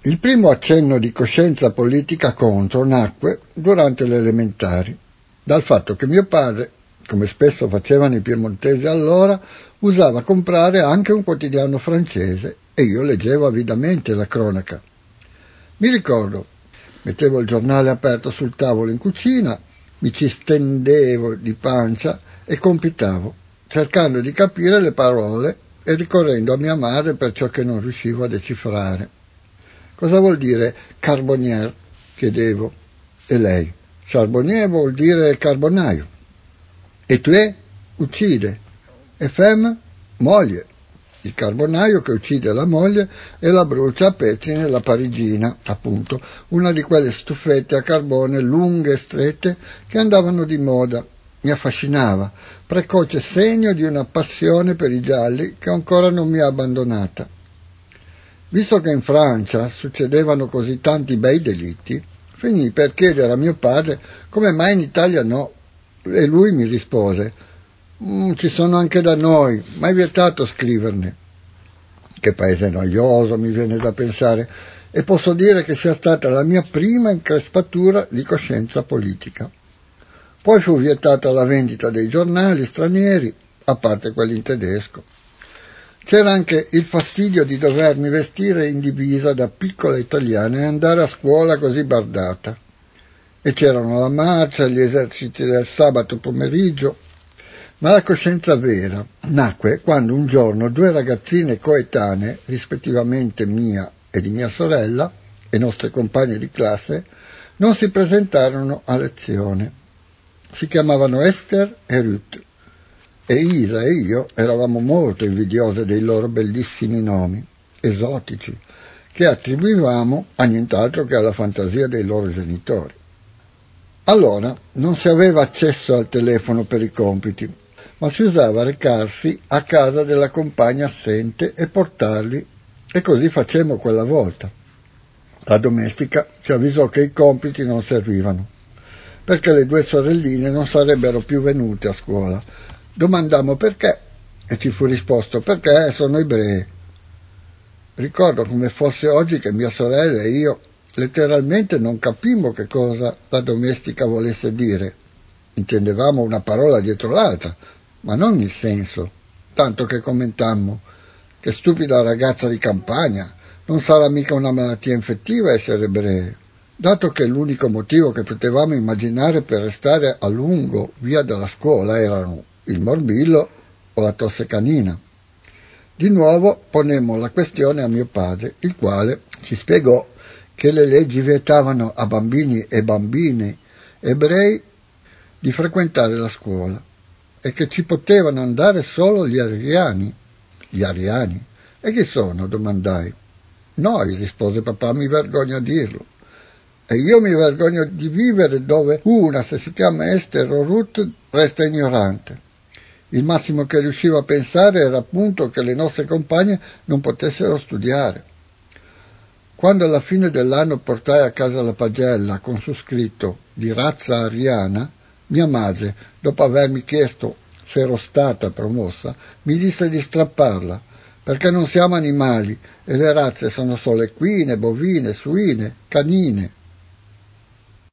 Il primo accenno di coscienza politica contro nacque durante le elementari, dal fatto che mio padre, come spesso facevano i piemontesi allora, usava comprare anche un quotidiano francese e io leggevo avidamente la cronaca. Mi ricordo, mettevo il giornale aperto sul tavolo in cucina, mi ci stendevo di pancia e compitavo, cercando di capire le parole e ricorrendo a mia madre per ciò che non riuscivo a decifrare. Cosa vuol dire carbonier? Chiedevo. E lei? Charbonnier vuol dire carbonaio. E tuer? Uccide. E femme? Moglie. Il carbonaio che uccide la moglie e la brucia a pezzi nella parigina, appunto, una di quelle stufette a carbone lunghe e strette che andavano di moda. Mi affascinava, precoce segno di una passione per i gialli che ancora non mi ha abbandonata. Visto che in Francia succedevano così tanti bei delitti, finii per chiedere a mio padre come mai in Italia no, e lui mi rispose: ci sono anche da noi, ma è vietato scriverne. Che paese noioso, mi viene da pensare, e posso dire che sia stata la mia prima increspatura di coscienza politica. Poi fu vietata la vendita dei giornali stranieri, a parte quelli in tedesco. C'era anche il fastidio di dovermi vestire in divisa da piccola italiana e andare a scuola così bardata. E c'erano la marcia, gli esercizi del sabato pomeriggio. Ma la coscienza vera nacque quando un giorno due ragazzine coetanee, rispettivamente mia e di mia sorella, e nostre compagne di classe, non si presentarono a lezione. Si chiamavano Esther e Ruth. E Isa e io eravamo molto invidiose dei loro bellissimi nomi, esotici, che attribuivamo a nient'altro che alla fantasia dei loro genitori. Allora non si aveva accesso al telefono per i compiti, ma si usava recarsi a casa della compagna assente e portarli, e così facemmo quella volta. La domestica ci avvisò che i compiti non servivano, perché le due sorelline non sarebbero più venute a scuola. Domandammo perché e ci fu risposto: perché sono ebrei. Ricordo come fosse oggi che mia sorella e io letteralmente non capimmo che cosa la domestica volesse dire. Intendevamo una parola dietro l'altra, ma non il senso, tanto che commentammo: che stupida ragazza di campagna, non sarà mica una malattia infettiva essere ebrei, dato che l'unico motivo che potevamo immaginare per restare a lungo via dalla scuola erano il morbillo o la tosse canina. Di nuovo ponemmo la questione a mio padre, il quale ci spiegò che le leggi vietavano a bambini e bambine ebrei di frequentare la scuola e che ci potevano andare solo gli ariani. Gli ariani? E chi sono? Domandai. Noi, rispose papà, mi vergogno a dirlo. E io mi vergogno di vivere dove una, se si chiama Esther o Ruth, resta ignorante. Il massimo che riuscivo a pensare era appunto che le nostre compagne non potessero studiare. Quando alla fine dell'anno portai a casa la pagella con su scritto di razza ariana, mia madre, dopo avermi chiesto se ero stata promossa, mi disse di strapparla, perché non siamo animali e le razze sono solo equine, bovine, suine, canine.